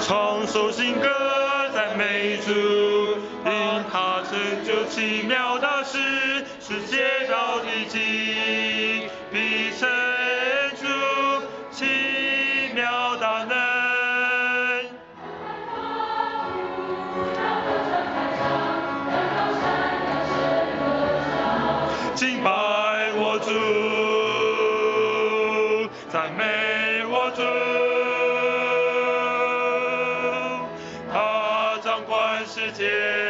唱首新歌赞美主，因他成就奇妙大事，世界到地极必成出奇妙大能。敬拜我主，赞美我主，他掌管世界，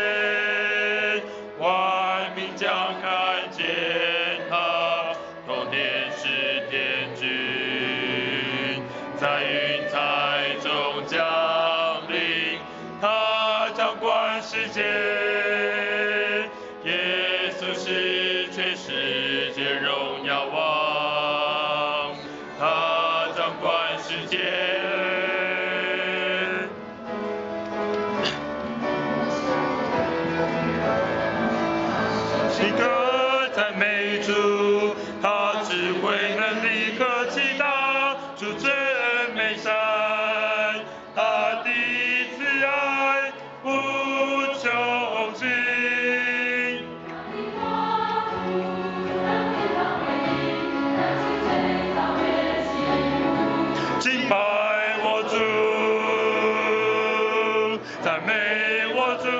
万民将看见他，同天使天君，在云彩中降临，他掌管世界，耶稣是全世界荣耀王，他掌管世界。诗歌赞美主，他智慧能力可期大，主真美善，他的慈爱无穷尽。敬拜我主，赞美我主，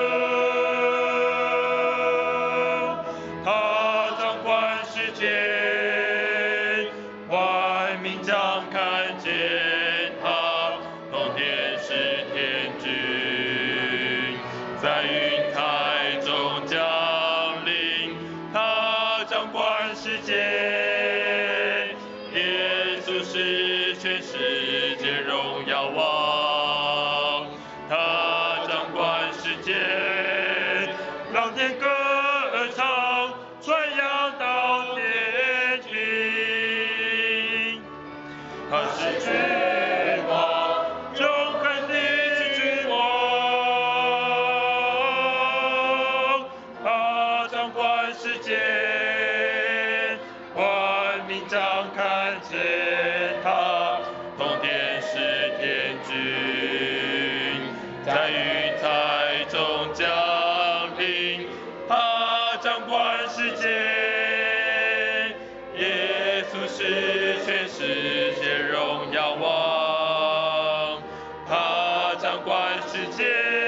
他掌管世界，万民将看见他，同天使天君，在云彩中降临，他掌管世界，耶稣是全世界荣耀王，他掌管世界，让天歌唱，传扬到天庭。他是君王，永恒的君王，他掌管世界，万民将看见他，同天使天君，在云彩中降临，他掌管世界，耶稣是全世界荣耀王，他掌管世界，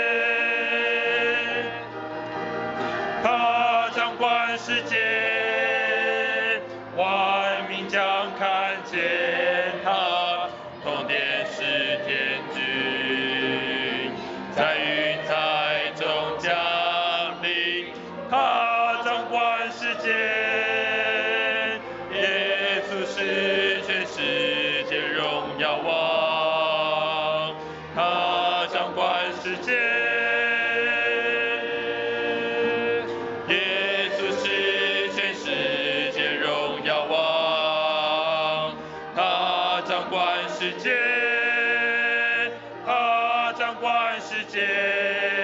他掌管世界，万民将看见他，同天使天君，在云彩中降临，他掌管世界，耶稣是全世界荣耀王，他掌管世界，耶稣是全世界荣耀王，他掌管世界，他掌管世界。